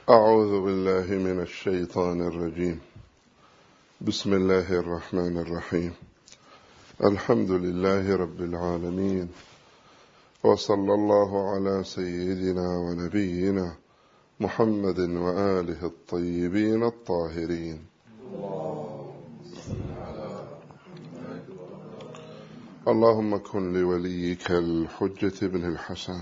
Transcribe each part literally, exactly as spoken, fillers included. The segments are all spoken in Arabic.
أعوذ بالله من الشيطان الرجيم. بسم الله الرحمن الرحيم. الحمد لله رب العالمين، وصلى الله على سيدنا ونبينا محمد وآله الطيبين الطاهرين. اللهم كن لوليك الحجة بن الحسن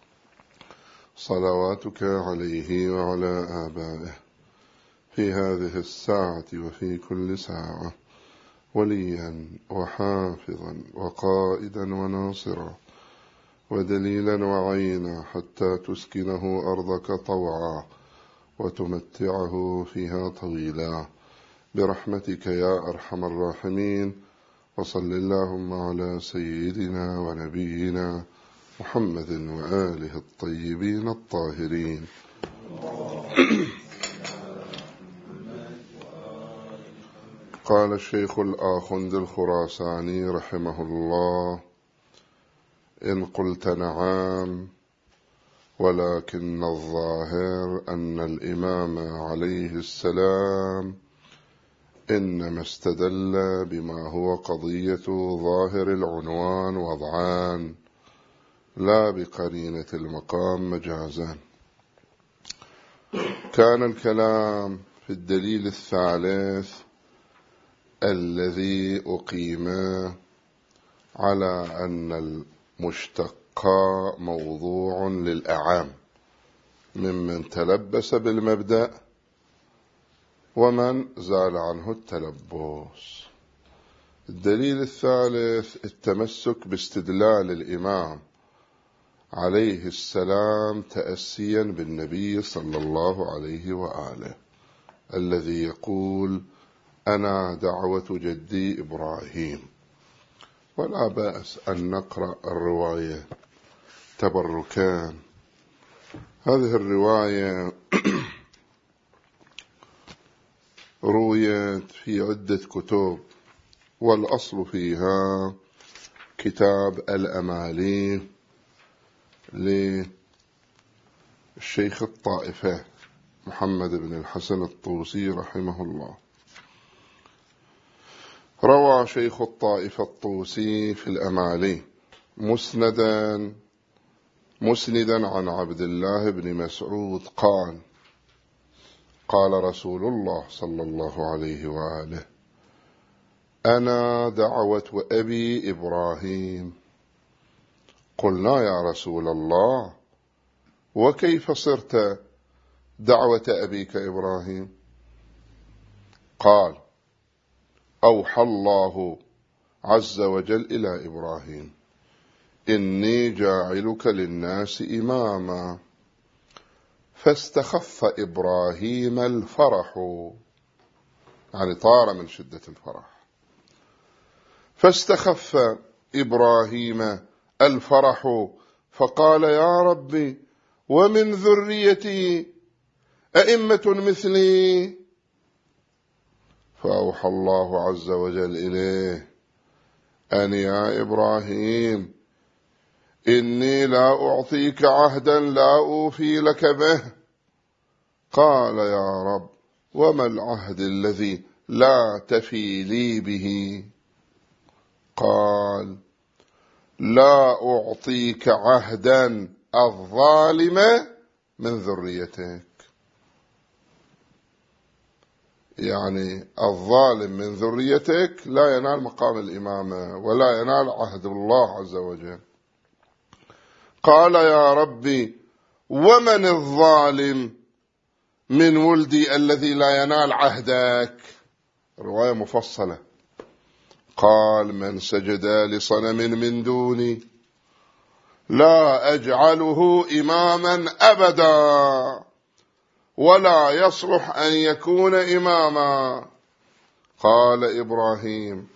صلواتك عليه وعلى آبائه في هذه الساعة وفي كل ساعة وليا وحافظا وقائدا وناصرا ودليلا وعينا، حتى تسكنه أرضك طوعا وتمتعه فيها طويلا برحمتك يا أرحم الراحمين. وصل اللهم على سيدنا ونبينا محمد وآله الطيبين الطاهرين. قال الشيخ الآخند الخراساني رحمه الله: إن قلت نعم، ولكن الظاهر أن الإمام عليه السلام إنما استدل بما هو قضية ظاهر العنوان وضعان، لا بقرينة المقام مجازا. كان الكلام في الدليل الثالث الذي أقيم على أن المشتق موضوع للأعام ممن تلبس بالمبدأ ومن زال عنه التلبس. الدليل الثالث التمسك باستدلال الإمام عليه السلام تأسيا بالنبي صلى الله عليه وآله الذي يقول: أنا دعوة جدي إبراهيم. ولا بأس أن نقرأ الرواية تبركان. هذه الرواية رويت في عدة كتب، والأصل فيها كتاب الأمالي للشيخ الطائفة محمد بن الحسن الطوسي رحمه الله. روى شيخ الطائفة الطوسي في الأمالي مسندا مسندا عن عبد الله بن مسعود قال: قال رسول الله صلى الله عليه وآله: أنا دعوة أبي إبراهيم. قلنا: يا رسول الله، وكيف صرت دعوة أبيك إبراهيم؟ قال: أوحى الله عز وجل إلى إبراهيم: إني جاعلك للناس إماما. فاستخف إبراهيم الفرح، يعني طار من شدة الفرح. فاستخف إبراهيم الفرح فقال: يا ربي، ومن ذريتي أئمة مثلي؟ فأوحى الله عز وجل إليه: أن يا إبراهيم، إني لا أعطيك عهدا لا أوفي لك به. قال: يا رب، وما العهد الذي لا تفي لي به؟ قال: لا أعطيك عهدا الظالم من ذريتك. يعني الظالم من ذريتك لا ينال مقام الإمامة ولا ينال عهد الله عز وجل. قال: يا ربي، ومن الظالم من ولدي الذي لا ينال عهدك؟ رواية مفصلة. قال: من سجد لصنم من دوني لا أجعله إماما أبدا، ولا يصلح أن يكون إماما. قال إبراهيم: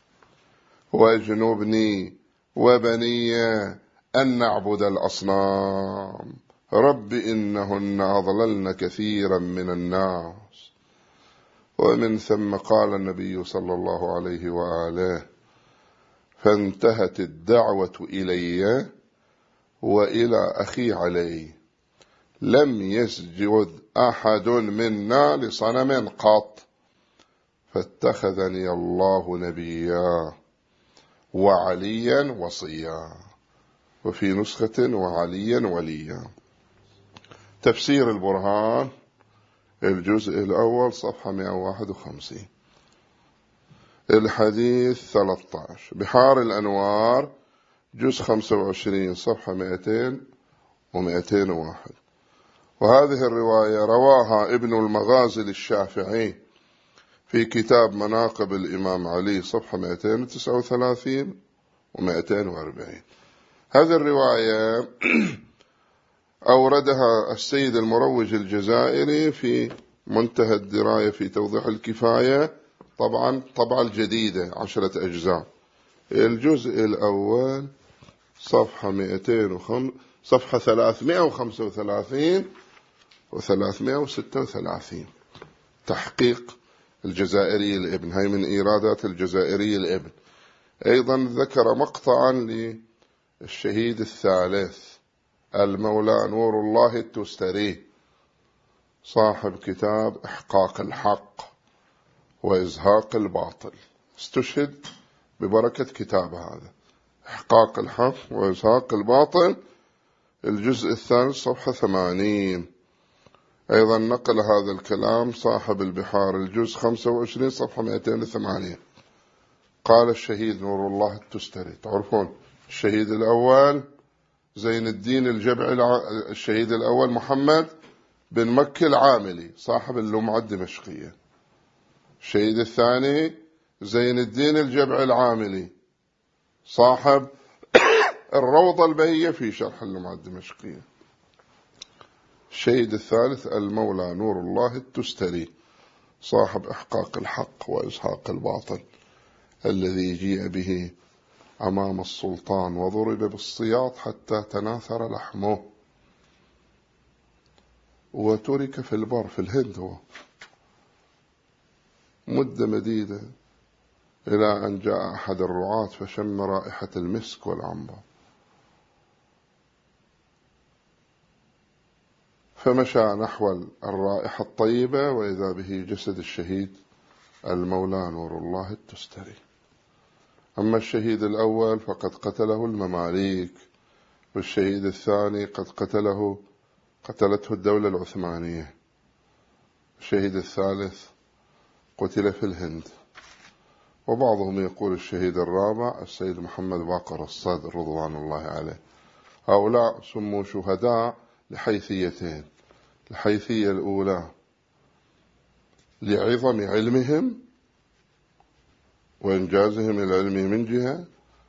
واجنبني وبني أن نعبد الأصنام. رب إنهن أضللن كثيرا من الناس. ومن ثم قال النبي صلى الله عليه وآله: فانتهت الدعوة إلي وإلى أخي علي، لم يسجد أحد منا لصنم قط، فاتخذني الله نبيا وعليا وصيا، وفي نسخة وعليا وليا. تفسير البرهان الجزء الأول صفحة مئة وواحد وخمسين. الحديث ثلاثة عشر بحار الأنوار جزء خمسة وعشرين صفحة مئتين ومئتين وواحد. وهذه الرواية رواها ابن المغازي الشافعي في كتاب مناقب الإمام علي صفحة مئتين وتسعة وثلاثين ومئتين وأربعين. هذه الرواية أوردها السيد المروج الجزائري في منتهى الدراية في توضيح الكفاية، طبعا طبعا الجديدة عشرة أجزاء. الجزء الأول صفحة مئتين وخمسة صفحة ثلاثمائة وخمسة وثلاثين وثلاثمائة وستة وثلاثين، تحقيق الجزائري الابن، هاي من إيرادات الجزائري الابن. أيضا ذكر مقطعا للشهيد الثالث المولى نور الله التستري صاحب كتاب إحقاق الحق وإزهاق الباطل، استشهد ببركة كتاب هذا إحقاق الحق وإزهاق الباطل، الجزء الثالث صفحة ثمانين. أيضا نقل هذا الكلام صاحب البحار الجزء خمسة وعشرين صفحة مئتين وثمانين. قال الشهيد نور الله التستري، تعرفون الشهيد الأول زين الدين الجبعي، الشهيد الأول محمد بن مكي العاملي صاحب اللمعة الدمشقية. الشهيد الثاني زين الدين الجبعي العاملي صاحب الروضة البهية في شرح اللمعة الدمشقية. الشهيد الثالث المولى نور الله التستري صاحب إحقاق الحق وإزهاق الباطل، الذي جيء به أمام السلطان وضرب بالسياط حتى تناثر لحمه وترك في البر في الهند هو مدة مديدة، إلى أن جاء أحد الرعاة فشم رائحة المسك والعنبر، فمشى نحو الرائحة الطيبة وإذا به جسد الشهيد المولى نور الله التستري. أما الشهيد الأول فقد قتله المماليك، والشهيد الثاني قد قتله قتلته الدولة العثمانية، الشهيد الثالث قتل في الهند. وبعضهم يقول الشهيد الرابع السيد محمد باقر الصدر رضوان الله عليه. هؤلاء سموا شهداء لحيثيتين: الحيثية الأولى لعظم علمهم وإنجازهم العلمي من جهة،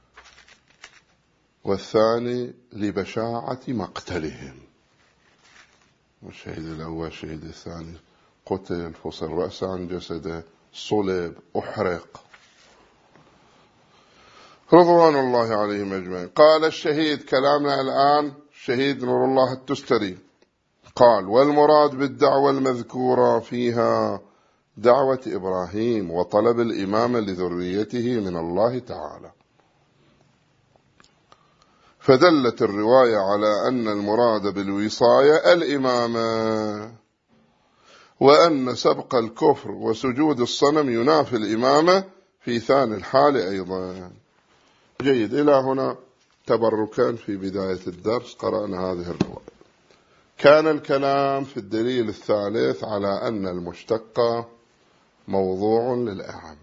والثاني لبشاعة مقتلهم. والشهيد الأول الشهيد الثاني قتل، فصل رأسه عن جسده، صلب، أحرق، رضوان الله عليهم أجمعين. قال الشهيد، كلامنا الآن شهيد نور الله التستري، قال: والمراد بالدعوة المذكورة فيها دعوة إبراهيم وطلب الإمامة لذريته من الله تعالى. فدلت الرواية على أن المراد بالوصاية الإمامة، وأن سبق الكفر وسجود الصنم ينافي الإمامة في ثاني الحال أيضا. جيد، إلى هنا تبركا في بداية الدرس قرأنا هذه الرواية. كان الكلام في الدليل الثالث على أن المشتق موضوع للأعم.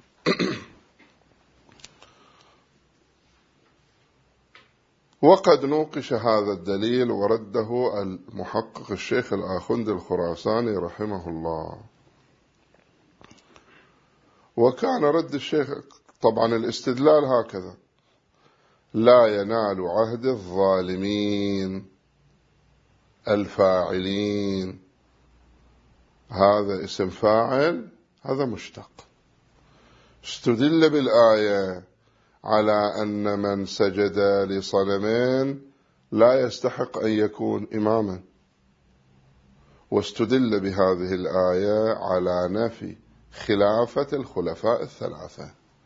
وقد نوقش هذا الدليل ورده المحقق الشيخ الآخوندي الخراساني رحمه الله. وكان رد الشيخ طبعا الاستدلال هكذا: لا ينال عهد الظالمين الفاعلين، هذا اسم فاعل، هذا مشتق. استدل بالآية على أن من سجد لصنمين لا يستحق أن يكون إماما، واستدل بهذه الآية على نفي خلافة الخلفاء الثلاثة.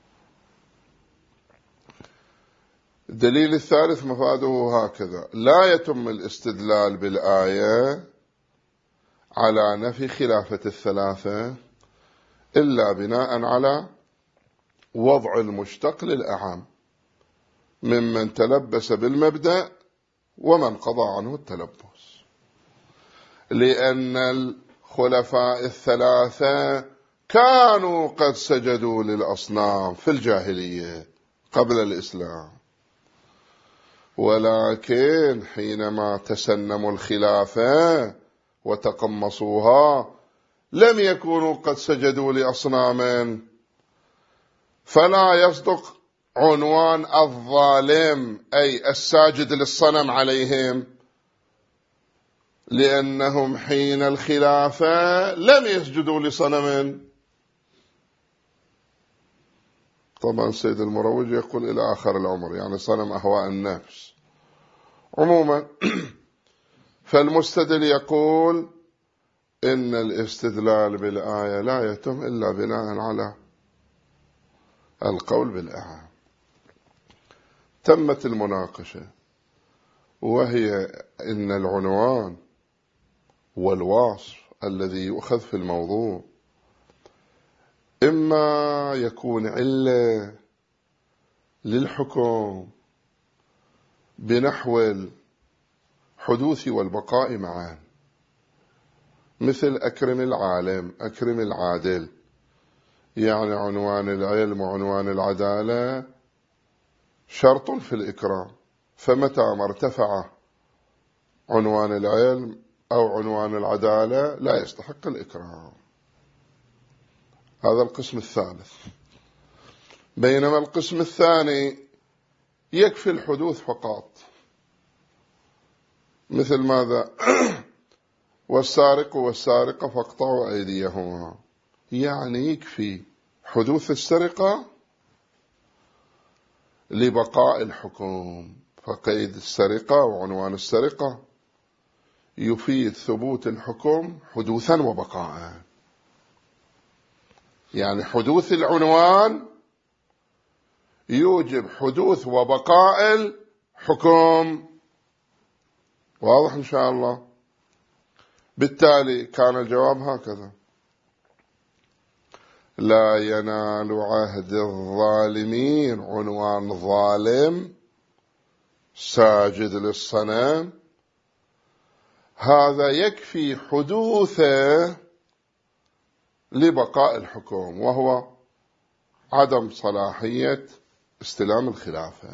الدليل الثالث مفاده هكذا: لا يتم الاستدلال بالآية على نفي خلافة الثلاثة إلا بناء على وضع المشتق للأعم ممن تلبس بالمبدأ ومن قضى عنه التلبس، لأن الخلفاء الثلاثة كانوا قد سجدوا للأصنام في الجاهلية قبل الإسلام، ولكن حينما تسنموا الخلافة وتقمصوها لم يكونوا قد سجدوا لأصنام، فلا يصدق عنوان الظالم أي الساجد للصنم عليهم، لأنهم حين الخلافة لم يسجدوا لصنم. طبعا سيد المروج يقول إلى آخر العمر، يعني صنم أهواء النفس عموما. فالمستدل يقول إن الاستدلال بالآية لا يتم إلا بناء على القول بالأعم. تمت المناقشة، وهي إن العنوان والوصف الذي يؤخذ في الموضوع إما يكون علة للحكم بنحو الحدوث والبقاء معا، مثل أكرم العالم أكرم العادل، يعني عنوان العلم وعنوان العدالة شرط في الإكرام، فمتى ما ارتفع عنوان العلم أو عنوان العدالة لا يستحق الإكرام. هذا القسم الثالث. بينما القسم الثاني يكفي الحدوث فقط، مثل ماذا؟ والسارق والسارقة فاقطعوا أيديهما، يعني يكفي حدوث السرقة لبقاء الحكم، فقيد السرقة وعنوان السرقة يفيد ثبوت الحكم حدوثا وبقاء، يعني حدوث العنوان يوجب حدوث وبقاء الحكم. واضح إن شاء الله؟ بالتالي كان الجواب هكذا: لا ينال عهد الظالمين عنوان ظالم ساجد للصنم، هذا يكفي حدوثه لبقاء الحكم، وهو عدم صلاحية استلام الخلافة.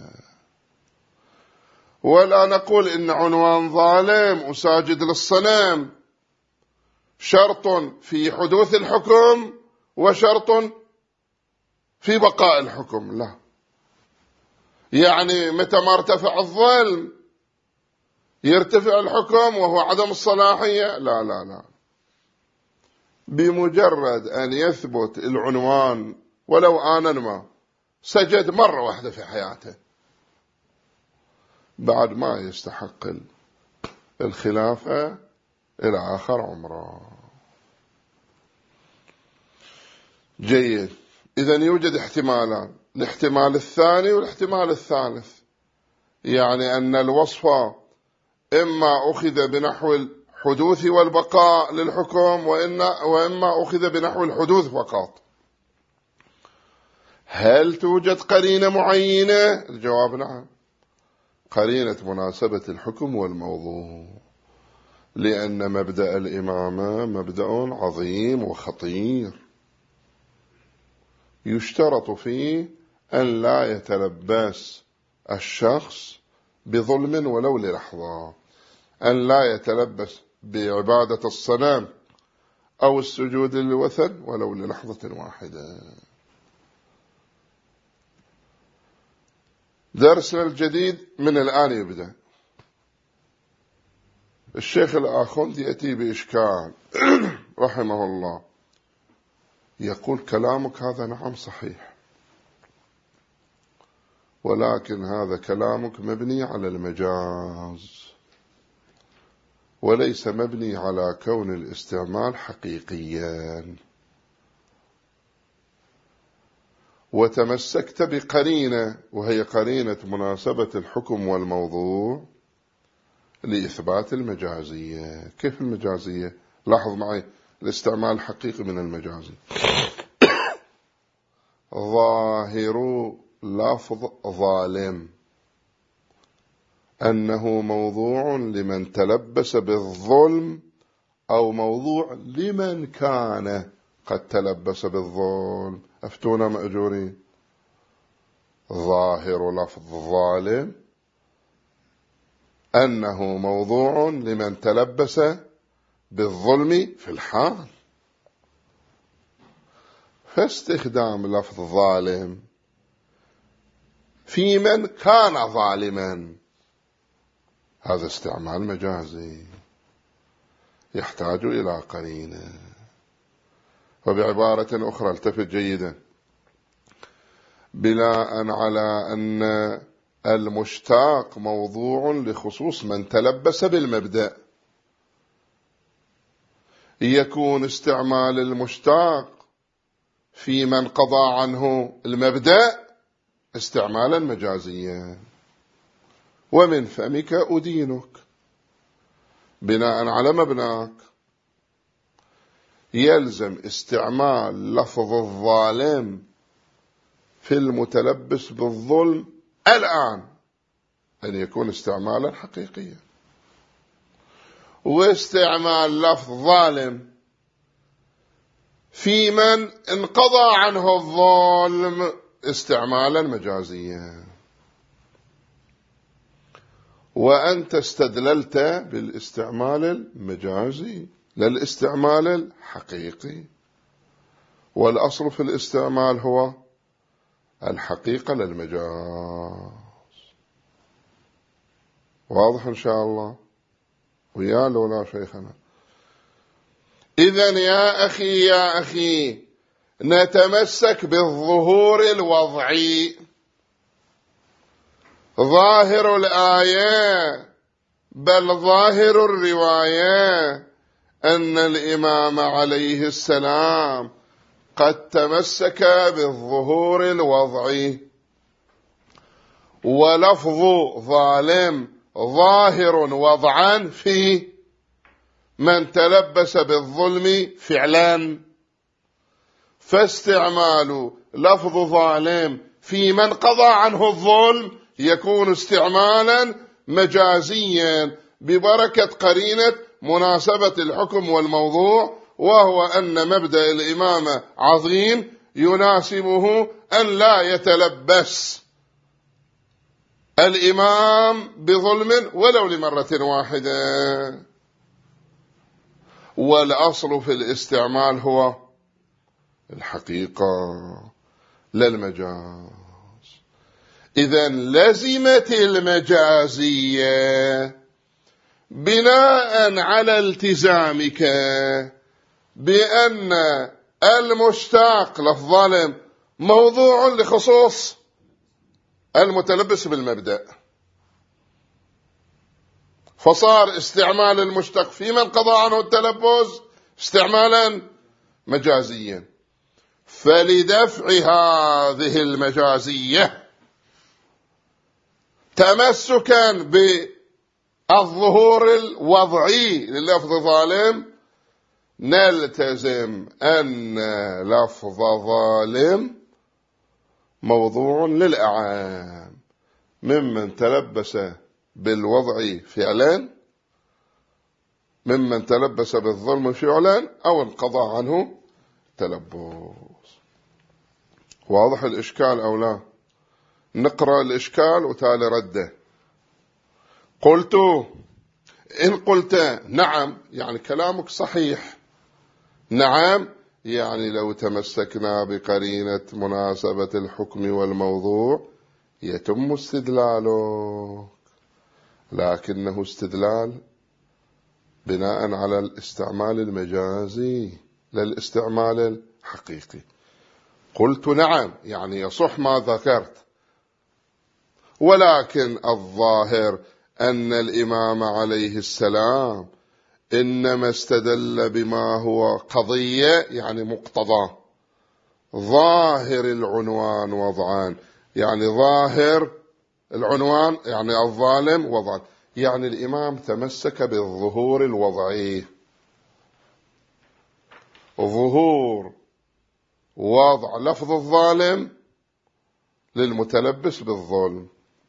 ولا نقول إن عنوان ظالم وساجد للصنم شرط في حدوث الحكم وشرط في بقاء الحكم، لا. يعني متى ما ارتفع الظلم يرتفع الحكم وهو عدم الصلاحية؟ لا لا لا، بمجرد أن يثبت العنوان ولو آنا ما سجد مرة واحدة في حياته، بعد ما يستحق الخلافة إلى آخر عمره. جيد. إذن يوجد احتمالان، الاحتمال الثاني والاحتمال الثالث، يعني أن الوصف إما أخذ بنحو الحدوث والبقاء للحكم وإما أخذ بنحو الحدوث فقط. هل توجد قرينة معينة؟ الجواب نعم، قرينة مناسبة الحكم والموضوع، لأن مبدأ الإمامة مبدأ عظيم وخطير، يشترط فيه أن لا يتلبس الشخص بظلم ولو للحظة، أن لا يتلبس بعبادة الصنم أو السجود للوثن ولو للحظة واحدة. درسنا الجديد من الآن يبدأ. الشيخ الآخوندي يأتي بإشكال رحمه الله، يقول كلامك هذا نعم صحيح، ولكن هذا كلامك مبني على المجاز وليس مبني على كون الاستعمال حقيقيا، وتمسكت بقرينة وهي قرينة مناسبة الحكم والموضوع لإثبات المجازية. كيف المجازية؟ لاحظ معي الاستعمال الحقيقي من المجازي. ظاهر لفظ ظالم أنه موضوع لمن تلبس بالظلم أو موضوع لمن كان قد تلبس بالظلم. أفتونا مأجورين. ظاهر لفظ ظالم أنه موضوع لمن تلبس بالظلم في الحال، فاستخدام لفظ ظالم في من كان ظالما هذا استعمال مجازي يحتاج إلى قرينة. وبعبارة أخرى التفت جيدا، بناء على أن المشتاق موضوع لخصوص من تلبس بالمبدأ، يكون استعمال المشتاق في من قضى عنه المبدأ استعمالا مجازيا. ومن فمك أدينك، بناء على مبناك يلزم استعمال لفظ الظالم في المتلبس بالظلم الآن أن يكون استعمالا حقيقيا، واستعمال لفظ ظالم في من انقضى عنه الظلم استعمالا مجازيا. وأنت استدللت بالاستعمال المجازي للاستعمال الحقيقي، والأصل في الاستعمال هو الحقيقة للمجاز. واضح إن شاء الله؟ ويا لولا شيخنا. إذن يا أخي يا أخي نتمسك بالظهور الوضعي. ظاهر الآية بل ظاهر الرواية أن الإمام عليه السلام قد تمسك بالظهور الوضعي، ولفظ ظالم ظاهر وضعا في من تلبس بالظلم فعلا، فاستعمال لفظ ظالم في من قضى عنه الظلم يكون استعمالا مجازيا ببركة قرينة مناسبة الحكم والموضوع، وهو أن مبدأ الإمامة عظيم يناسبه أن لا يتلبس الإمام بظلم ولو لمرة واحدة. والأصل في الاستعمال هو الحقيقة لا المجاز. إذن لزمت المجازية بناء على التزامك بأن المشتاق لفظ ظالم موضوع لخصوص المتلبس بالمبدأ، فصار استعمال المشتق في من قضى عنه التلبس استعمالا مجازيا. فلدفع هذه المجازية تمسكا بالظهور الوضعي للفظ ظالم نلتزم أن لفظ ظالم موضوع للأعام ممن تلبس بالوضع فعلا، ممن تلبس بالظلم فعلا أو انقضى عنه تلبس. واضح الإشكال أو لا؟ نقرأ الإشكال وتالي رده. قلت إن قلت نعم يعني كلامك صحيح، نعم يعني لو تمسكنا بقرينة مناسبة الحكم والموضوع يتم استدلاله، لكنه استدلال بناء على الاستعمال المجازي لا الاستعمال الحقيقي. قلت نعم يعني يصح ما ذكرت، ولكن الظاهر أن الإمام عليه السلام إنما استدل بما هو قضية يعني مقتضى ظاهر العنوان وضعان، يعني ظاهر العنوان يعني الظالم وضعان، يعني الإمام تمسك بالظهور الوضعي ظهور وضع لفظ الظالم للمتلبس بالظلم.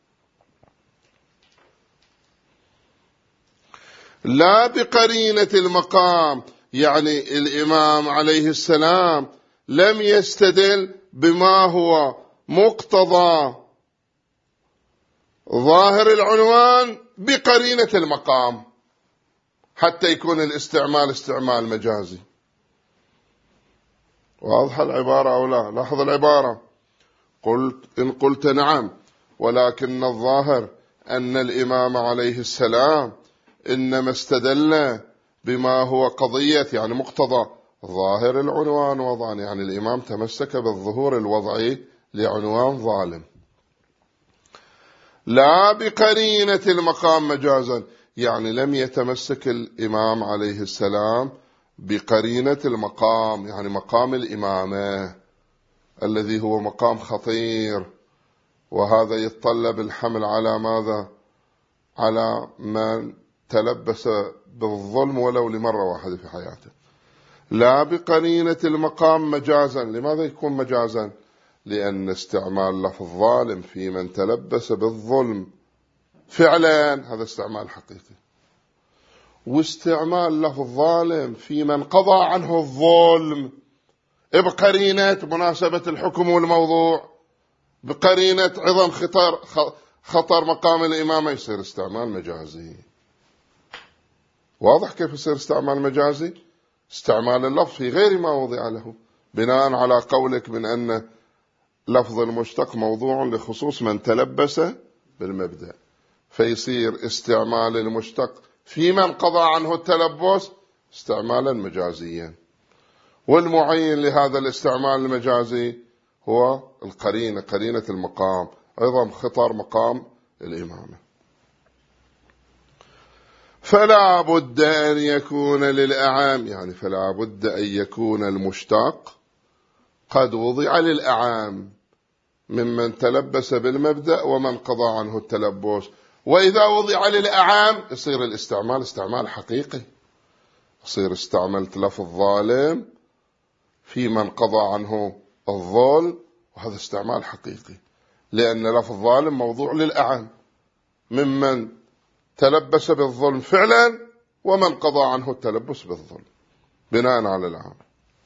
لا بقرينة المقام، يعني الإمام عليه السلام لم يستدل بما هو مقتضى ظاهر العنوان بقرينة المقام حتى يكون الاستعمال استعمال مجازي. واضح العبارة أو لا؟ لاحظ العبارة، قلت إن قلت نعم، ولكن الظاهر أن الإمام عليه السلام إنما استدل بما هو قضية يعني مقتضى ظاهر العنوان وضعا، يعني الإمام تمسك بالظهور الوضعي لعنوان ظالم. لا بقرينة المقام مجازا، يعني لم يتمسك الإمام عليه السلام بقرينة المقام، يعني مقام الإمامة الذي هو مقام خطير، وهذا يتطلب الحمل على ماذا؟ على من تلبس بالظلم ولو لمرة واحدة في حياته. لا بقرينة المقام مجازا. لماذا يكون مجازا؟ لأن استعمال لفظ ظالم في من تلبس بالظلم فعلا هذا استعمال حقيقي، واستعمال لفظ ظالم في من قضى عنه الظلم بقرينة مناسبة الحكم والموضوع، بقرينة عظم خطر خطر مقام الإمامة، يصير استعمال مجازي. واضح كيف يصير استعمال مجازي؟ استعمال اللفظ في غير ما وضع له، بناء على قولك من أن لفظ المشتق موضوع لخصوص من تلبس بالمبدأ، فيصير استعمال المشتق في من قضى عنه التلبس استعمالا مجازيا. والمعين لهذا الاستعمال المجازي هو القرينة، قرينة المقام، عظم خطر مقام الإمامة. فلا بد أن يكون للأعام، يعني فلا بد أن يكون المشتق قد وضع للأعام ممن تلبس بالمبدأ ومن قضى عنه التلبس. وإذا وضع للأعام يصير الاستعمال استعمال حقيقي، يصير استعملت لفظ ظالم في من قضى عنه الظلم، وهذا استعمال حقيقي لأن لفظ ظالم موضوع للأعام ممن تلبس بالظلم فعلا ومن قضى عنه التلبس بالظلم بناء على العام.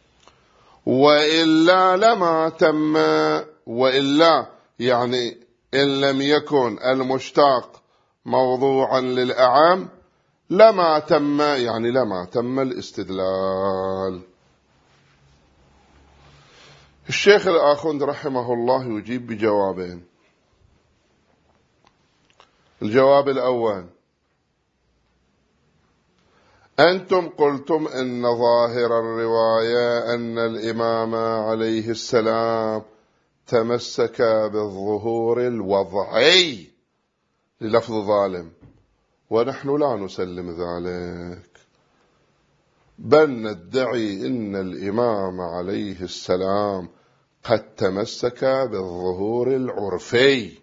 وإلا لما تم، وإلا يعني إن لم يكن المشتق موضوعا للأعام لما تم، يعني لما تم الاستدلال. الشيخ الآخوند رحمه الله يجيب بجوابين. الجواب الأول: أنتم قلتم إن ظاهر الرواية أن الإمام عليه السلام تمسك بالظهور الوضعي للفظ ظالم، ونحن لا نسلم ذلك، بل ندعي إن الإمام عليه السلام قد تمسك بالظهور العرفي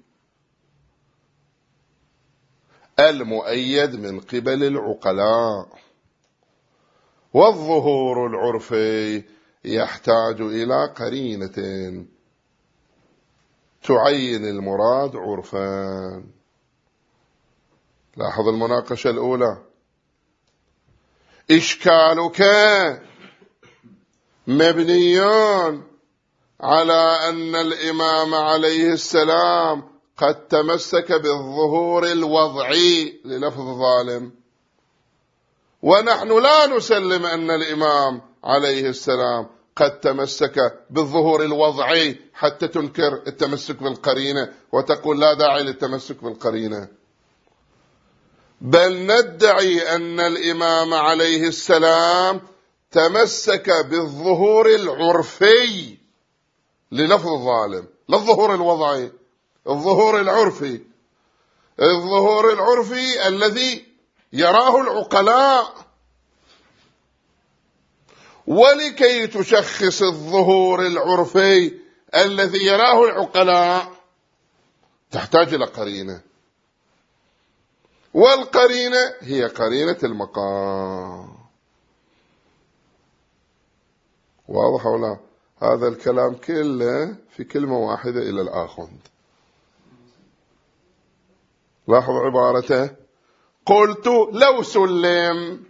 المؤيد من قبل العقلاء، والظهور العرفي يحتاج إلى قرينة تعين المراد عرفان. لاحظ المناقشة الأولى: إشكالك مبني على أن الإمام عليه السلام قد تمسك بالظهور الوضعي للفظ ظالم، ونحن لا نسلم أن الإمام عليه السلام قد تمسك بالظهور الوضعي حتى تنكر التمسك بالقرينة وتقول لا داعي للتمسك بالقرينة، بل ندعي أن الإمام عليه السلام تمسك بالظهور العرفي للفظ الظالم، لا الظهور الوضعي، الظهور العرفي، الظهور العرفي الذي يراه العقلاء. ولكي تشخص الظهور العرفي الذي يراه العقلاء تحتاج إلى قرينة، والقرينة هي قرينة المقام. واضح ولا؟ هذا الكلام كله في كلمة واحدة إلى الآخند. لاحظ عبارته: قلت لو سلم.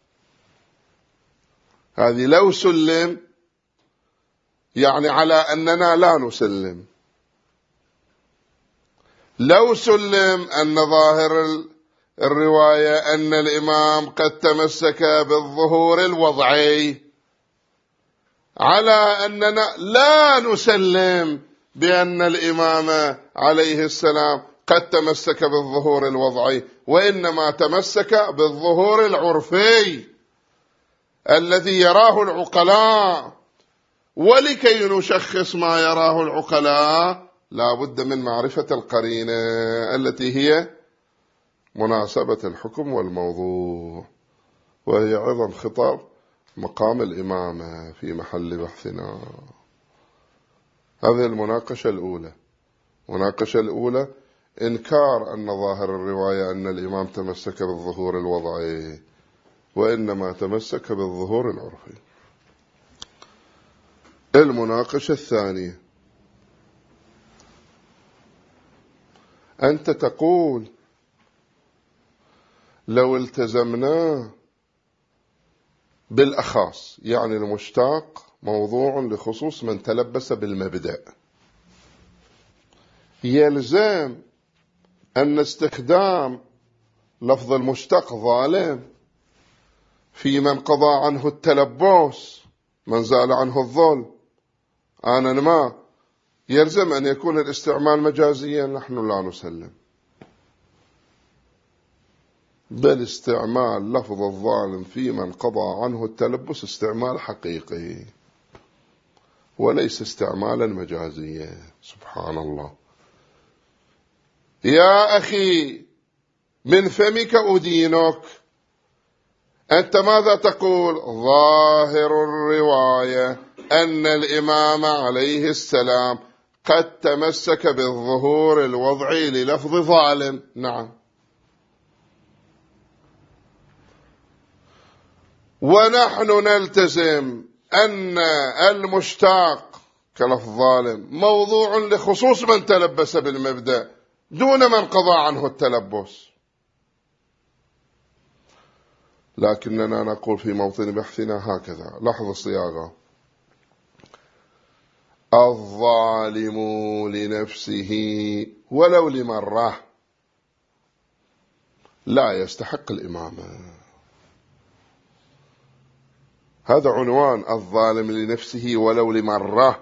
هذه لو سلم يعني على أننا لا نسلم. لو سلم أن ظاهر الرواية أن الإمام قد تمسك بالظهور الوضعي، على أننا لا نسلم بأن الإمام عليه السلام قد تمسك بالظهور الوضعي، وإنما تمسك بالظهور العرفي الذي يراه العقلاء. ولكي نشخص ما يراه العقلاء لا بد من معرفة القرينة التي هي مناسبة الحكم والموضوع، وهي عظم خطاب مقام الإمامة في محل بحثنا. هذه المناقشة الأولى. المناقشة الأولى إنكار أن ظاهر الرواية أن الإمام تمسك بالظهور الوضعي، وإنما تمسك بالظهور العرفي. المناقشة الثانية: أنت تقول لو التزمنا بالأخاص، يعني المشتاق موضوع لخصوص من تلبس بالمبدأ، يلزم أن استخدام لفظ المشتق ظالم في من قضى عنه التلبس، من زال عنه الظلم آنا ما، يلزم أن يكون الاستعمال مجازيا. نحن لا نسلم، بل استعمال لفظ الظالم في من قضى عنه التلبس استعمال حقيقي وليس استعمالا مجازيا. سبحان الله. يا أخي من فمك أدينك، أنت ماذا تقول؟ ظاهر الرواية أن الإمام عليه السلام قد تمسك بالظهور الوضعي للفظ ظالم. نعم. ونحن نلتزم أن المشتاق كلفظ ظالم موضوع لخصوص من تلبس بالمبدأ دون من قضى عنه التلبس. لكننا نقول في موطن بحثنا هكذا، لاحظ الصياغة: الظالم لنفسه ولو لمرة لا يستحق الإمامة. هذا عنوان: الظالم لنفسه ولو لمرة،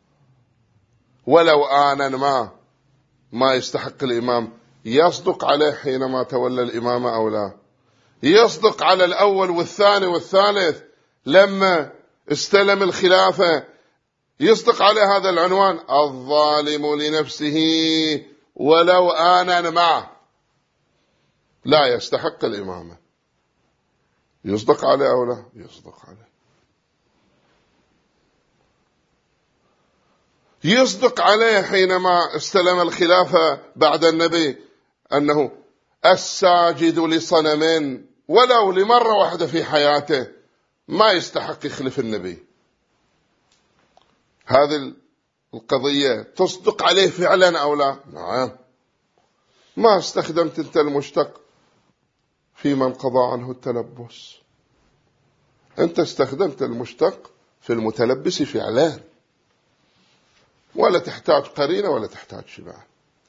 ولو آنا ما ما يستحق الإمام. يصدق عليه حينما تولى الإمامة أو لا؟ يصدق على الأول والثاني والثالث لما استلم الخلافة، يصدق على هذا العنوان: الظالم لنفسه ولو آنا ما لا يستحق الإمامة. يصدق عليه أو لا؟ يصدق عليه. يصدق عليه حينما استلم الخلافة بعد النبي أنه الساجد لصنم ولو لمرة واحدة في حياته ما يستحق يخلف النبي. هذه القضية تصدق عليه فعلا أو لا؟ نعم. ما استخدمت أنت المشتق في من قضى عنه التلبس، أنت استخدمت المشتق في المتلبس فعلا، ولا تحتاج قرينة ولا تحتاج شبه.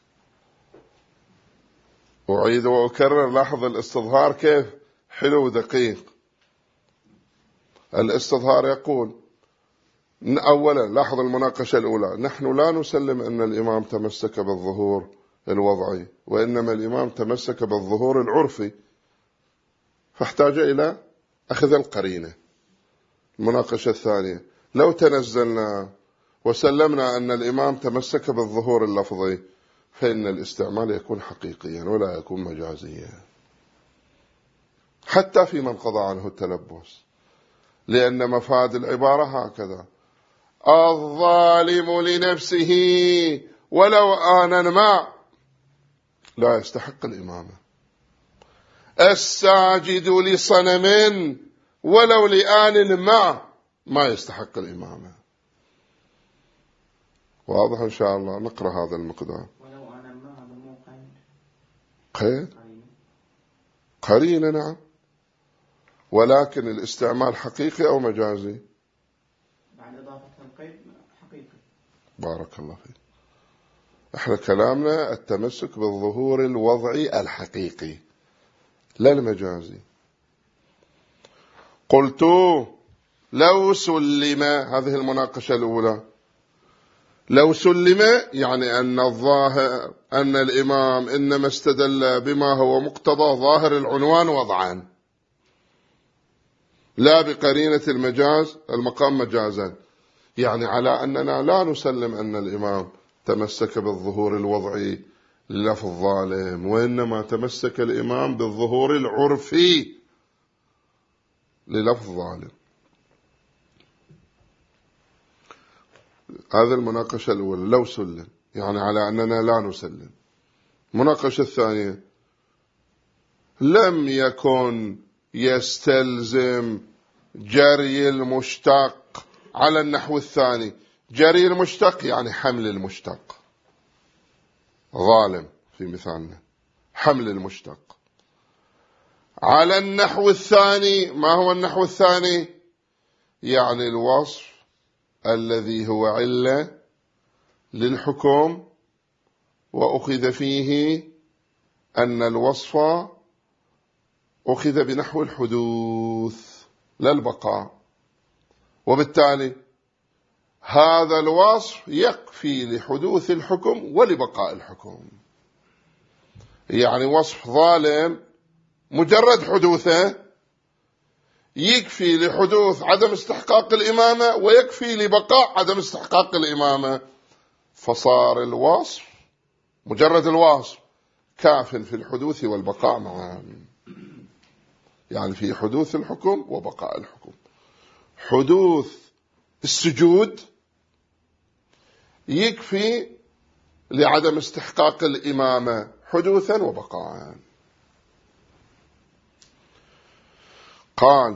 أعيد وأكرر، لاحظ الاستظهار كيف حلو دقيق. الاستظهار يقول أولا، لاحظ المناقشة الأولى: نحن لا نسلم أن الإمام تمسك بالظهور الوضعي، وإنما الإمام تمسك بالظهور العرفي، فاحتاج إلى أخذ القرينة. المناقشة الثانية: لو تنزلنا وسلمنا أن الإمام تمسك بالظهور اللفظي، فإن الاستعمال يكون حقيقيا ولا يكون مجازيا، حتى في من قضى عنه التلبس، لأن مفاد العبارة هكذا: الظالم لنفسه ولو آنا ما لا يستحق الإمامة، الساجد لصنم ولو لآن ما ما يستحق الإمامة. واضح إن شاء الله. نقرأ هذا المقدار. ولو أنا ما هذا مو قيد قيد قرينة نعم، ولكن الاستعمال حقيقي أو مجازي؟ بعد إضافة القيد حقيقي. بارك الله فيك. احنا كلامنا التمسك بالظهور الوضعي الحقيقي لا المجازي. قلت لو سلم، هذه المناقشة الأولى، لو سلم يعني أن الظاهر أن الإمام إنما استدل بما هو مقتضى ظاهر العنوان وضعا لا بقرينة المجاز المقام مجازا، يعني على أننا لا نسلم أن الإمام تمسك بالظهور الوضعي للفظ ظالم، وإنما تمسك الإمام بالظهور العرفي للفظ ظالم. هذا المناقشة الأولى لو سلم، يعني على أننا لا نسلم. المناقشة الثانية لم يكن يستلزم جري المشتق على النحو الثاني. جري المشتق يعني حمل المشتق، ظالم في مثالنا حمل المشتق على النحو الثاني. ما هو النحو الثاني؟ يعني الوصف الذي هو علة للحكم وأخذ فيه أن الوصف أخذ بنحو الحدوث لا البقاء، وبالتالي هذا الوصف يكفي لحدوث الحكم ولبقاء الحكم. يعني وصف ظالم مجرد حدوثه يكفي لحدوث عدم استحقاق الإمامة ويكفي لبقاء عدم استحقاق الإمامة، فصار الوصف مجرد الوصف كاف في الحدوث والبقاء معا، يعني في حدوث الحكم وبقاء الحكم. حدوث السجود يكفي لعدم استحقاق الإمامة حدوثا وبقاء. قال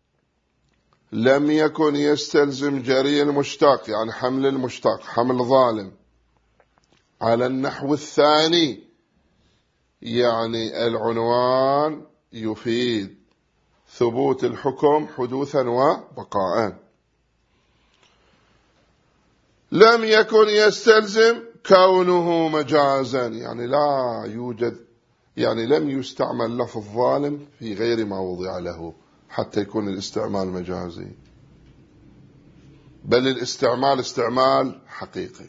لم يكن يستلزم جري المشتق يعني حمل المشتق حمل ظالم على النحو الثاني، يعني العنوان يفيد ثبوت الحكم حدوثا وبقاء. لم يكن يستلزم كونه مجازا، يعني لا يوجد، يعني لم يستعمل لفظ ظالم في غير ما وضع له حتى يكون الاستعمال مجازي، بل الاستعمال استعمال حقيقي.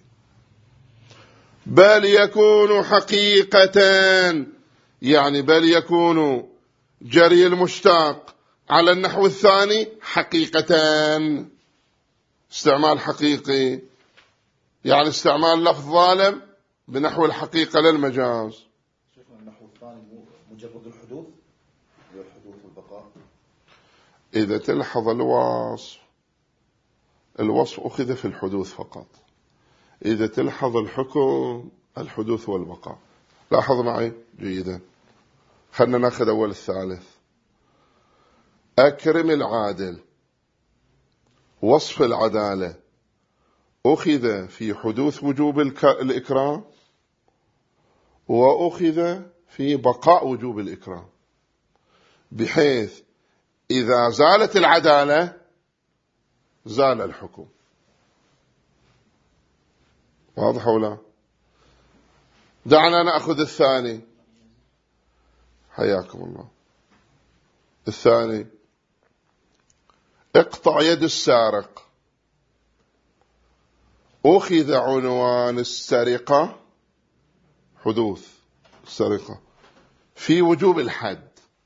بل يكون حقيقة، يعني بل يكون جري المشتق على النحو الثاني حقيقة، استعمال حقيقي، يعني استعمال لفظ ظالم بنحو الحقيقة للمجاز. شيخنا النحو الثاني مجرد الحدوث والحدوث والبقاء. إذا تلحظ الوصف، الوصف أخذ في الحدوث فقط. إذا تلحظ الحكم الحدوث والبقاء. لاحظ معي جيدا، خلنا ناخذ أول الثالث. أكرم العادل، وصف العدالة أخذ في حدوث وجوب الإكرام وأخذ في بقاء وجوب الإكرام، بحيث إذا زالت العدالة زال الحكم. واضح ولا؟ دعنا نأخذ الثاني، حياكم الله. الثاني اقطع يد السارق، أخذ عنوان السرقة حدوث السرقة في وجوب الحد،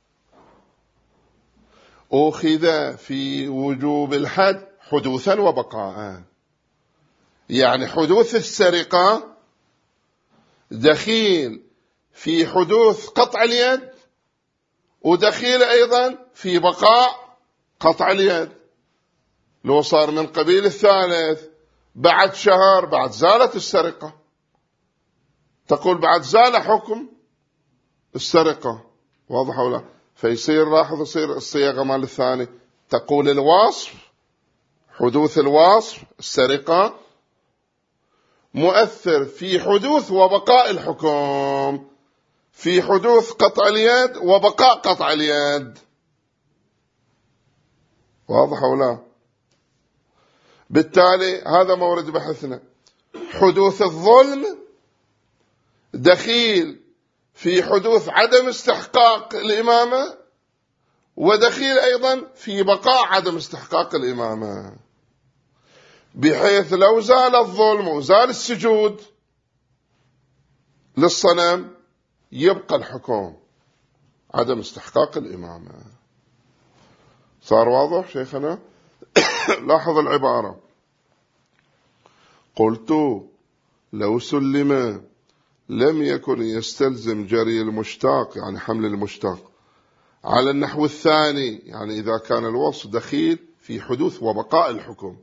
أخذ في وجوب الحد حدوثا وبقاء، يعني حدوث السرقة دخيل في حدوث قطع اليد ودخيل أيضا في بقاء قطع اليد. لو صار من قبيل الثالث بعد شهر بعد زالت السرقة، تقول بعد زال حكم السرقة. واضح ولا؟ فيصير لاحظ يصير الصياغة مال الثاني، تقول الوصف حدوث الوصف السرقة مؤثر في حدوث وبقاء الحكم، في حدوث قطع اليد وبقاء قطع اليد. واضح أو لا؟ بالتالي هذا مورد بحثنا. حدوث الظلم دخيل في حدوث عدم استحقاق الإمامة، ودخيل أيضا في بقاء عدم استحقاق الإمامة، بحيث لو زال الظلم وزال السجود للصنم يبقى الحكم عدم استحقاق الإمامة. صار واضح شيخنا؟ لاحظ العبارة: قلت لو سلم لم يكن يستلزم جري المشتاق، يعني حمل المشتاق، على النحو الثاني، يعني إذا كان الوصف دخيل في حدوث وبقاء الحكم،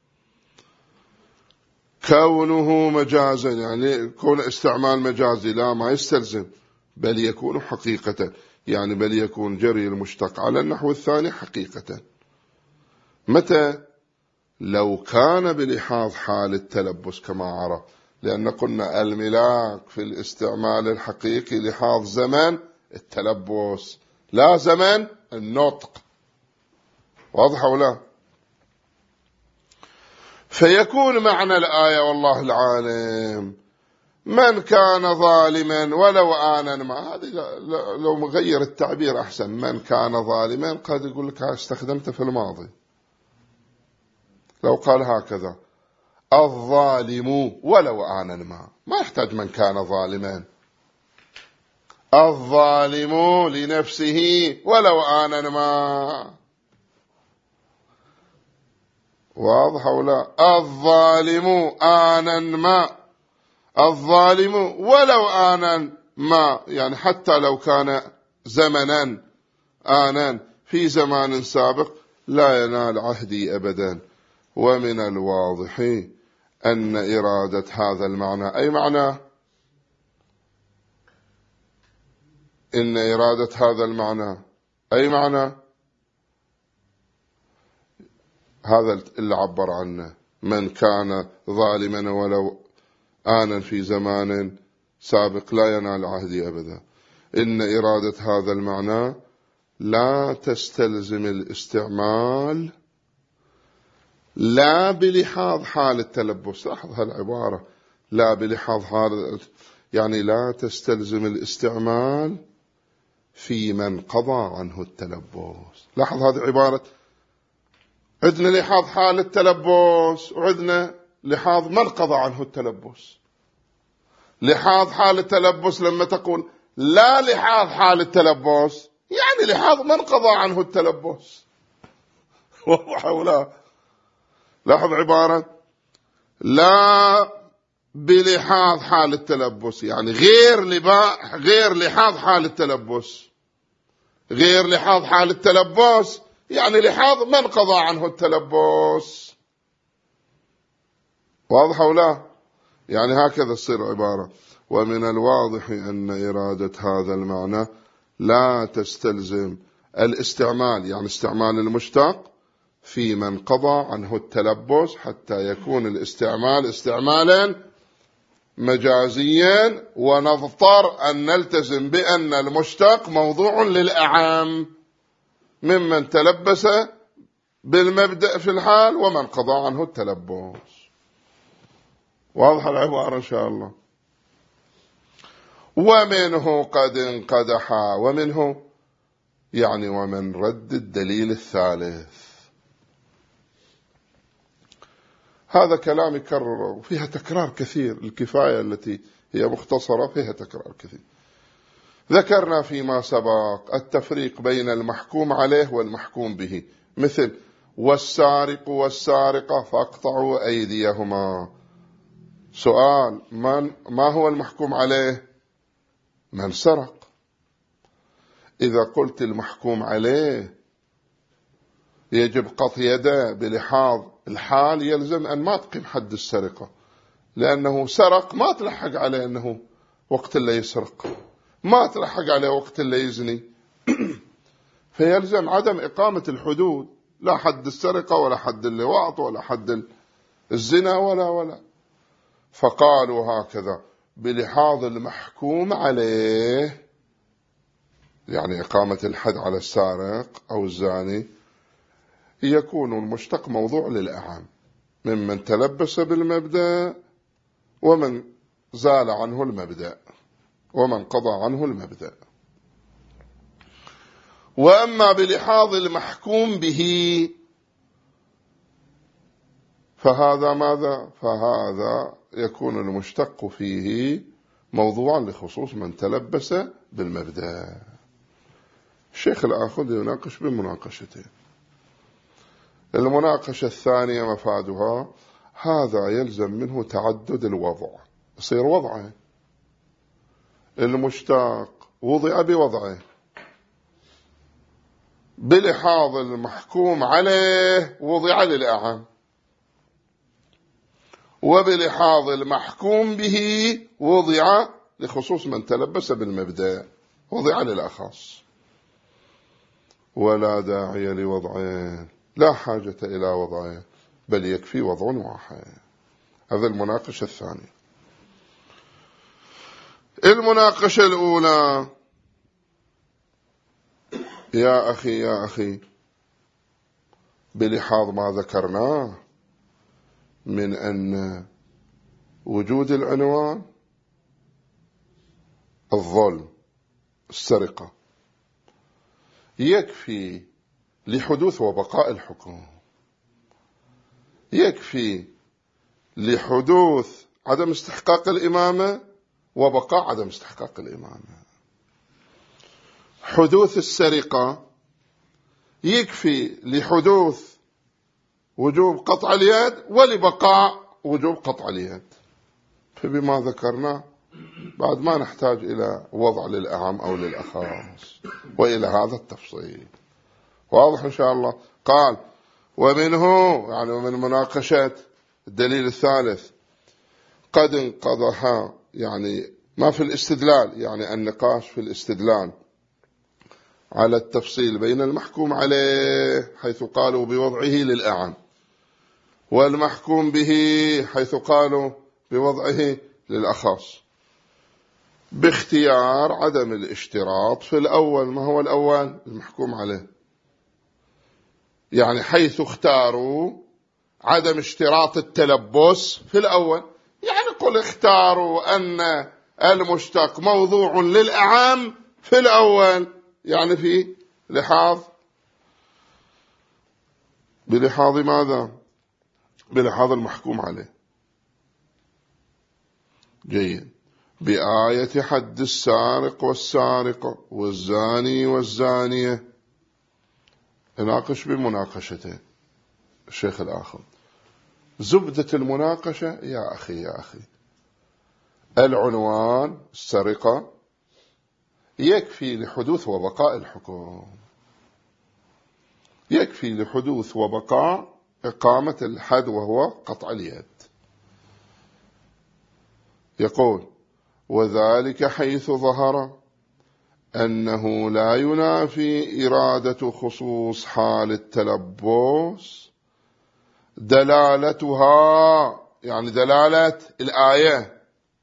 كونه مجازا، يعني كون استعمال مجازي، لا ما يستلزم، بل يكون حقيقة، يعني بل يكون جري المشتق على النحو الثاني حقيقة. متى؟ لو كان بلحاظ حال التلبس كما عرف، لأن قلنا الملاك في الاستعمال الحقيقي لحاظ زمن التلبس لا زمن النطق. واضح أو لا؟ فيكون معنى الآية والله العالم من كان ظالما ولو آنا ما، هذه لو مغير التعبير أحسن، من كان ظالما قد يقول لك استخدمته في الماضي. لو قال هكذا الظالم ولو آنا ما، ما يحتاج من كان ظالما، الظالم لنفسه ولو آنا ما. واضح أو لا؟ الظالم آنا ما، الظالم ولو آنا ما، يعني حتى لو كان زمنا آنا في زمان سابق لا ينال عهدي أبدا. ومن الواضح أن إرادة هذا المعنى، أي معنى؟ إن إرادة هذا المعنى أي معنى؟ هذا اللي عبر عنه، من كان ظالما ولو آنا في زمان سابق لا ينال عهدي أبدا. إن إرادة هذا المعنى لا تستلزم الاستعمال لا بلحاظ حال التلبس. لاحظ هالعبارة، لا بلحاظ حال، يعني لا تستلزم الاستعمال في من قضى عنه التلبس. لاحظ هذه عبارة، عندنا لحاظ حال التلبس وعندنا لحاظ من قضى عنه التلبس. لحاظ حال التلبس لما تقول لا لحاظ حال التلبس، يعني لحاظ من قضى عنه التلبس. واضح ولا؟ لاحظ عبارة لا بلحاظ حال التلبس، يعني غير لبا غير لحاظ حال التلبس، غير لحاظ حال التلبس يعني لحاظ من قضى عنه التلبس. واضح ولا؟ يعني هكذا تصير عبارة. ومن الواضح أن إرادة هذا المعنى لا تستلزم الاستعمال، يعني استعمال المشتق في من قضى عنه التلبس، حتى يكون الاستعمال استعمالا مجازيا، ونضطر أن نلتزم بأن المشتق موضوع للأعم ممن تلبس بالمبدأ في الحال ومن قضى عنه التلبس. واضح العبارة إن شاء الله. ومنه قد انقدح، ومنه يعني ومن رد الدليل الثالث. هذا كلام يكرر وفيها تكرار كثير، الكفاية التي هي مختصرة فيها تكرار كثير. ذكرنا فيما سبق التفريق بين المحكوم عليه والمحكوم به، مثل والسارق والسارقة فاقطعوا أيديهما. سؤال، من ما هو المحكوم عليه؟ من سرق. إذا قلت المحكوم عليه يجب قطع يده بلحاظ الحال، يلزم أن ما تقيم حد السرقة، لأنه سرق ما تلحق عليه أنه وقت اللي يسرق، ما تلحق عليه وقت اللي يزني. فيلزم عدم إقامة الحدود، لا حد السرقة ولا حد اللواط ولا حد الزنا ولا ولا. فقالوا هكذا بلحاظ المحكوم عليه، يعني إقامة الحد على السارق أو الزاني، يكون المشتق موضوع للأعم ممن تلبس بالمبدأ ومن زال عنه المبدأ ومن قضى عنه المبدأ. وأما بلحاظ المحكوم به فهذا ماذا؟ فهذا يكون المشتق فيه موضوعا لخصوص من تلبس بالمبدأ. الشيخ الآخذ يناقش بمناقشته. المناقشة الثانية مفادها هذا يلزم منه تعدد الوضع، يصير وضعه المشتق وضع بوضعه بلحاظ المحكوم عليه وضع للأعم، وبلحاظ المحكوم به وضع لخصوص من تلبس بالمبدأ وضع للأخص. ولا داعي لوضعين، لا حاجة إلى وضعين، بل يكفي وضع واحد. هذا المناقشة الثانية. المناقشة الأولى يا أخي يا أخي بلحاظ ما ذكرناه من أن وجود العنوان الظلم السرقة يكفي لحدوث وبقاء الحكم، يكفي لحدوث عدم استحقاق الإمامة وبقاء عدم استحقاق الإمامة. حدوث السرقة يكفي لحدوث وجوب قطع اليد ولبقاء وجوب قطع اليد. فبما ذكرنا بعد ما نحتاج إلى وضع للأعم أو للأخص وإلى هذا التفصيل. واضح إن شاء الله. قال ومنه يعني ومن مناقشة الدليل الثالث قد انقضها، يعني ما في الاستدلال، يعني النقاش في الاستدلال على التفصيل بين المحكوم عليه حيث قالوا بوضعه للأعم والمحكوم به حيث قالوا بوضعه للأخص، باختيار عدم الاشتراط في الأول. ما هو الأول؟ المحكوم عليه، يعني حيث اختاروا عدم اشتراط التلبس في الأول، يعني قل اختاروا أن المشتق موضوع للأعم في الأول، يعني في لحاظ بلحاظ ماذا؟ بلحاظ المحكوم عليه. جيد. بآية حد السارق والسارقة والزاني والزانية. نناقش بمناقشته الشيخ الآخر. زبدة المناقشة يا أخي يا أخي العنوان السرقة يكفي لحدوث وبقاء الحكم، يكفي لحدوث وبقاء إقامة الحد وهو قطع اليد. يقول وذلك حيث ظهر أنه لا ينافي إرادة خصوص حال التلبس دلالتها، يعني دلالة الآية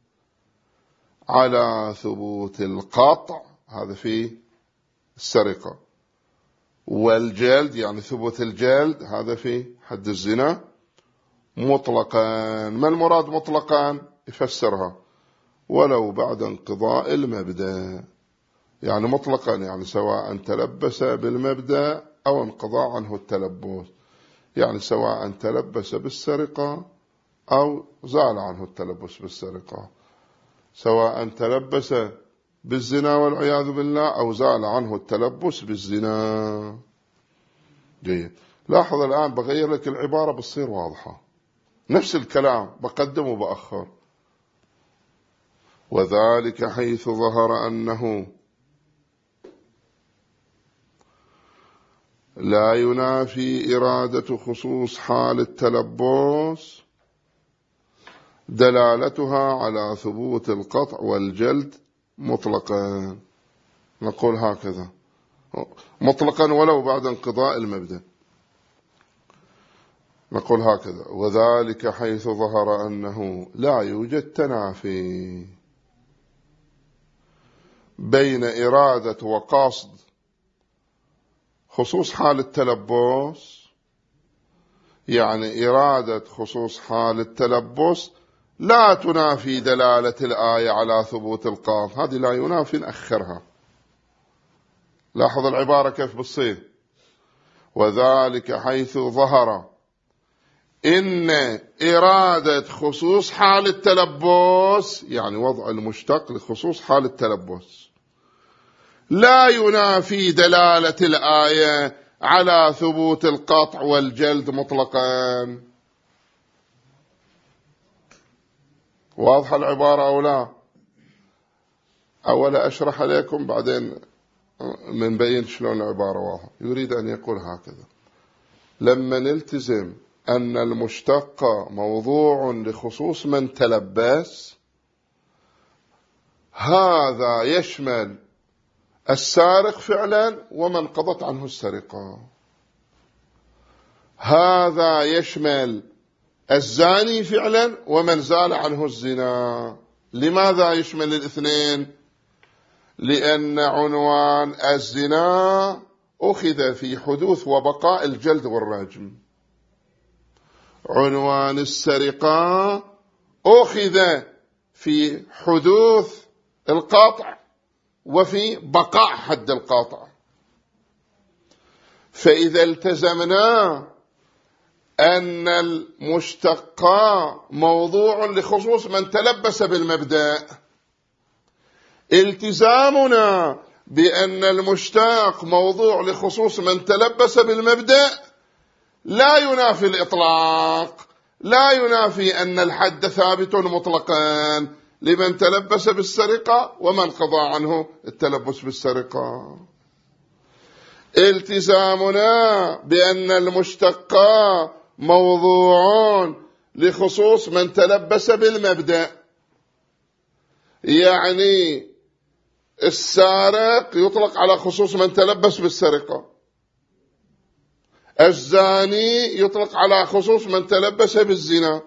على ثبوت القطع، هذا في السرقة، والجلد يعني ثبوت الجلد هذا في حد الزنا مطلقا. ما المراد مطلقا؟ يفسرها ولو بعد انقضاء المبدأ، يعني مطلقا يعني سواء تلبس بالمبدأ أو انقضاء عنه التلبس، يعني سواء تلبس بالسرقة أو زال عنه التلبس بالسرقة، سواء تلبس بالزنا والعياذ بالله أو زال عنه التلبس بالزنا. جيد. لاحظ الآن بغير لك العبارة بتصير واضحة، نفس الكلام بقدم وبأخر. وذلك حيث ظهر أنه لا ينافي إرادة خصوص حال التلبس دلالتها على ثبوت القطع والجلد مطلقا. نقول هكذا مطلقا ولو بعد انقضاء المبدأ. نقول هكذا: وذلك حيث ظهر أنه لا يوجد تنافي بين إرادة وقصد خصوص حال التلبس، يعني إرادة خصوص حال التلبس لا تنافي دلالة الآية على ثبوت القاف، هذه لا ينافي، نأخرها. لاحظ العبارة كيف بتصير: وذلك حيث ظهر إن إرادة خصوص حال التلبس، يعني وضع المشتق لخصوص حال التلبس، لا ينافي دلالة الآية على ثبوت القطع والجلد مطلقا. واضحة العبارة أو لا؟ أولا أشرح عليكم بعدين من بين شلون العبارة واضحة. يريد أن يقول هكذا: لما نلتزم أن المشتق موضوع لخصوص من تلبس، هذا يشمل السارق فعلا ومن قضت عنه السرقة، هذا يشمل الزاني فعلا ومن زال عنه الزنا. لماذا يشمل الاثنين؟ لأن عنوان الزنا أخذ في حدوث وبقاء الجلد والرجم، عنوان السرقة أخذ في حدوث القطع وفي بقاء حد القطع. فإذا التزمنا أن المشتق موضوع لخصوص من تلبس بالمبدأ، التزامنا بأن المشتق موضوع لخصوص من تلبس بالمبدأ لا ينافي الإطلاق، لا ينافي أن الحد ثابت مطلقا لمن تلبس بالسرقة ومن قضى عنه التلبس بالسرقة. التزامنا بأن المشتق موضوع لخصوص من تلبس بالمبدأ، يعني السارق يطلق على خصوص من تلبس بالسرقة، الزاني يطلق على خصوص من تلبس بالزنا.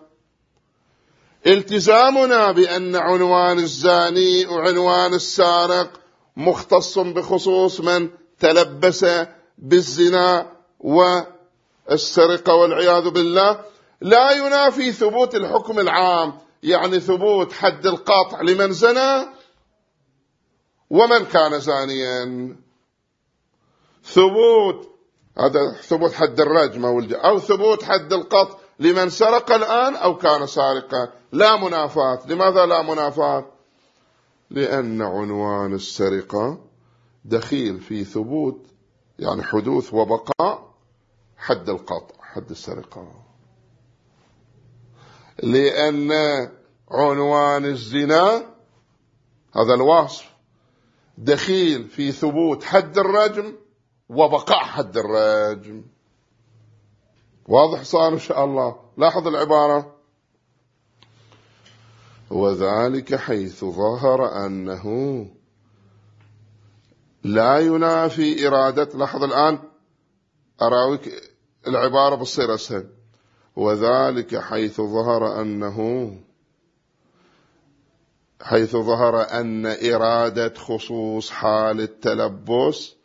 التزامنا بأن عنوان الزاني وعنوان السارق مختص بخصوص من تلبس بالزنا والسرقة والعياذ بالله لا ينافي ثبوت الحكم العام، يعني ثبوت حد القطع لمن زنى ومن كان زانيا، ثبوت هذا ثبوت حد الرجم أو ثبوت حد القطع لمن سرق الآن أو كان سارقا، لا منافاة. لماذا لا منافاة؟ لأن عنوان السرقة دخيل في ثبوت يعني حدوث وبقاء حد القطع حد السرقة، لأن عنوان الزنا هذا الوصف دخيل في ثبوت حد الرجم وبقاء حد الرجم. واضح صار إن شاء الله؟ لاحظ العبارة: وذلك حيث ظهر أنه لا ينافي إرادة. لاحظ الآن أراويك العبارة بالصير أسهل: وذلك حيث ظهر أنه حيث ظهر أن إرادة خصوص حال التلبس،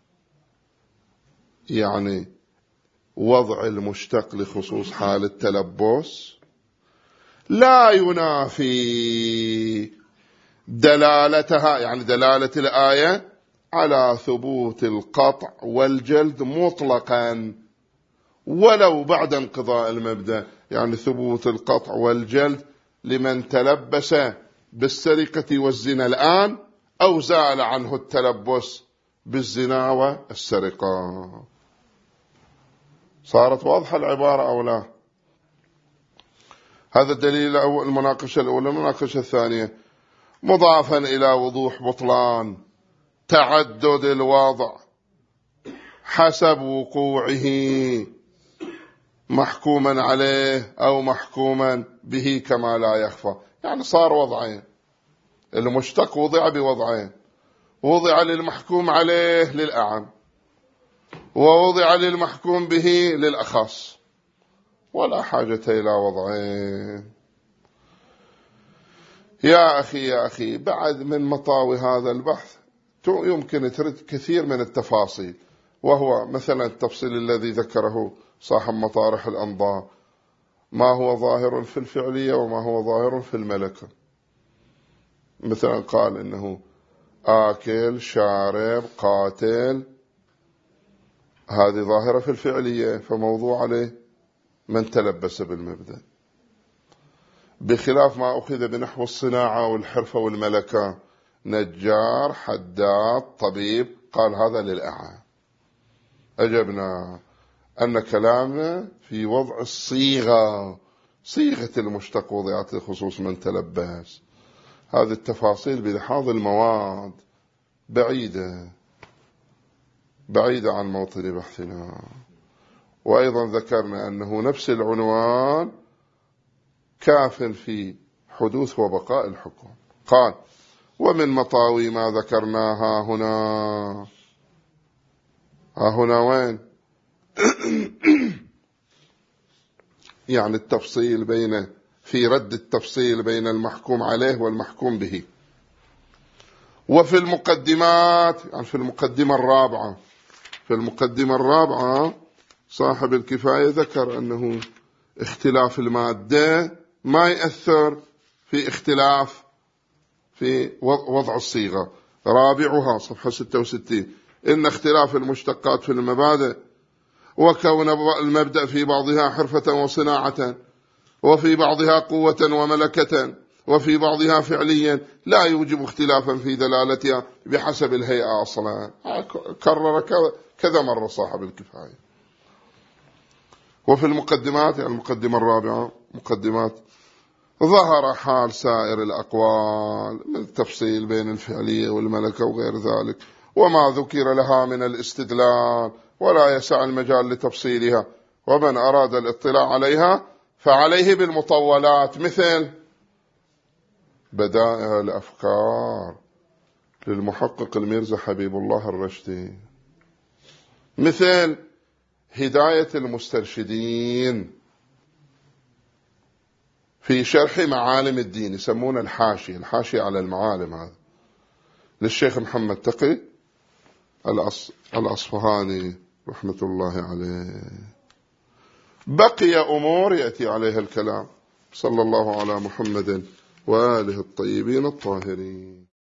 يعني وضع المشتق لخصوص حال التلبس، لا ينافي دلالتها يعني دلالة الآية على ثبوت القطع والجلد مطلقا ولو بعد انقضاء المبدأ، يعني ثبوت القطع والجلد لمن تلبس بالسرقة والزنا الآن أو زال عنه التلبس بالزنا والسرقة. صارت واضحة العبارة أو لا؟ هذا الدليل الأول. المناقشة الأولى. المناقشة الثانية: مضافا إلى وضوح بطلان تعدد الوضع حسب وقوعه محكوما عليه أو محكوما به كما لا يخفى، يعني صار وضعين، المشتق وضع بوضعين، وضع للمحكوم عليه للأعم ووضع للمحكوم به للأخص. ولا حاجة إلى وضعين. يا أخي يا أخي بعد من مطاوي هذا البحث يمكن ترد كثير من التفاصيل، وهو مثلا التفصيل الذي ذكره صاحب مطارح الأنظار، ما هو ظاهر في الفعلية وما هو ظاهر في الملكة. مثلا قال إنه آكل شارب قاتل، هذه ظاهرة في الفعلية فموضوع عليه من تلبس بالمبدأ، بخلاف ما أخذ بنحو الصناعة والحرفة والملكة، نجار حداد طبيب، قال هذا للأعان. أجبنا أن كلامنا في وضع الصيغة، صيغة المشتق وضعت لخصوص من تلبس. هذه التفاصيل بلحاظ المواد بعيدة بعيدة عن موطن بحثنا. وأيضا ذكرنا أنه نفس العنوان كاف في حدوث وبقاء الحكم. قال ومن مطاوي ما ذكرناها هنا، ها هنا وين؟ يعني التفصيل بين في رد التفصيل بين المحكوم عليه والمحكوم به. وفي المقدمات، يعني في المقدمة الرابعة، في المقدمة الرابعة صاحب الكفاية ذكر أنه اختلاف المادة ما يأثر في اختلاف في وضع الصيغة. رابعها صفحة ستة وستين إن اختلاف المشتقات في المبادئ وكون المبدأ في بعضها حرفة وصناعة وفي بعضها قوة وملكة وفي بعضها فعليا لا يوجب اختلافا في دلالتها بحسب الهيئة أصلا. كرر كذا مرة صاحب الكفاية. وفي المقدمات، يعني المقدمة الرابعة مقدمات، ظهر حال سائر الأقوال من التفصيل بين الفعلية والملكة وغير ذلك، وما ذكر لها من الاستدلال، ولا يسع المجال لتفصيلها، ومن أراد الاطلاع عليها فعليه بالمطولات، مثل بدائع الأفكار للمحقق الميرزا حبيب الله الرشدي، مثل هداية المسترشدين في شرح معالم الدين، يسمونه الحاشية، الحاشية على المعالم، هذا للشيخ محمد تقي الأصفهاني رحمة الله عليه. بقي أمور يأتي عليها الكلام. صلى الله على محمد وآله الطيبين الطاهرين.